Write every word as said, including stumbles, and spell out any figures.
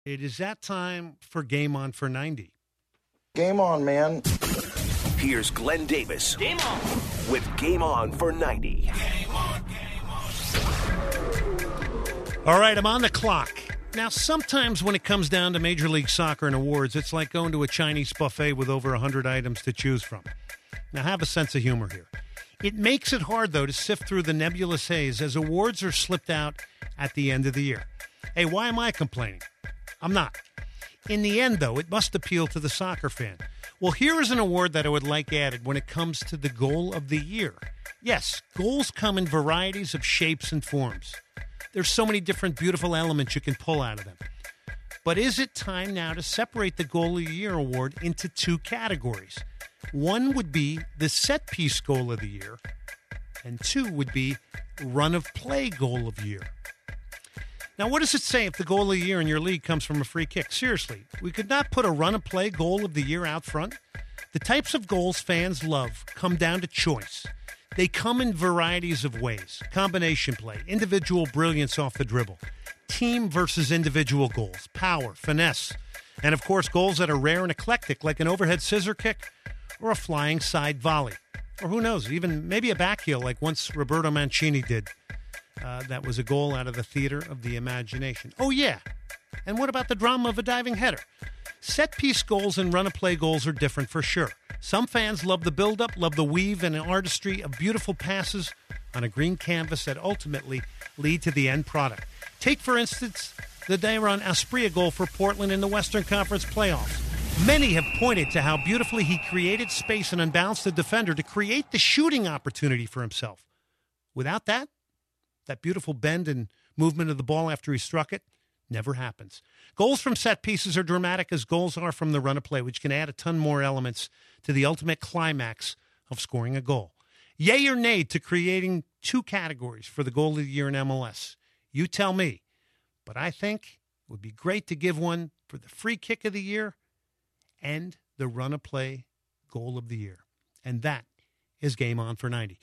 It is that time for Game On for ninety. Game on, man. Here's Glenn Davis. Game on. With Game On for ninety. Game on, game on. All right, I'm on the clock. Now, sometimes when it comes down to Major League Soccer and awards, it's like going to a Chinese buffet with over one hundred items to choose from. Now, have a sense of humor here. It makes it hard, though, to sift through the nebulous haze as awards are slipped out at the end of the year. Hey, why am I complaining? I'm not. In the end, though, it must appeal to the soccer fan. Well, here is an award that I would like added when it comes to the goal of the year. Yes, goals come in varieties of shapes and forms. There's so many different beautiful elements you can pull out of them. But is it time now to separate the Goal of the Year award into two categories? One would be the set-piece Goal of the Year, and two would be run-of-play Goal of the Year. Now, what does it say if the goal of the year in your league comes from a free kick? Seriously, we could not put a run-of-play goal of the year out front? The types of goals fans love come down to choice. They come in varieties of ways. Combination play, individual brilliance off the dribble, team versus individual goals, power, finesse, and of course goals that are rare and eclectic like an overhead scissor kick or a flying side volley. Or who knows, even maybe a back heel like once Roberto Mancini did. Uh, that was a goal out of the theater of the imagination. Oh, yeah. And what about the drama of a diving header? Set-piece goals and run-of-play goals are different for sure. Some fans love the build-up, love the weave and artistry of beautiful passes on a green canvas that ultimately lead to the end product. Take, for instance, the Dayron Asprilla goal for Portland in the Western Conference playoffs. Many have pointed to how beautifully he created space and unbalanced the defender to create the shooting opportunity for himself. Without that, that beautiful bend and movement of the ball after he struck it never happens. Goals from set pieces are dramatic as goals are from the run of play, which can add a ton more elements to the ultimate climax of scoring a goal. Yay or nay to creating two categories for the goal of the year in M L S? You tell me. But I think it would be great to give one for the free kick of the year and the run of play goal of the year. And that is Game On for ninety.